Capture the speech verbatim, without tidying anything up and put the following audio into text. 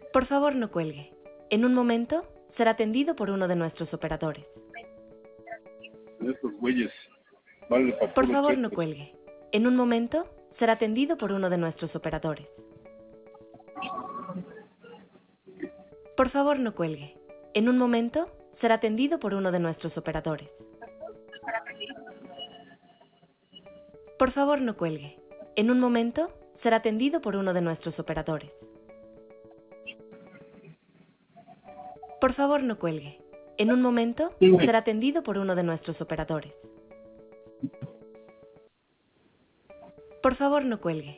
Por favor, no cuelgue. En un momento será atendido por uno de nuestros operadores. Estos güeyes vale para Por puro favor, no cheto. cuelgue. En un momento será atendido por uno de nuestros operadores. Por favor, no cuelgue. En un momento será atendido por uno de nuestros operadores. Por favor, no cuelgue. En un momento será atendido por uno de nuestros operadores. Por favor, no cuelgue. En un momento Sí, güey. será atendido por uno de nuestros operadores. Por favor, no cuelgue.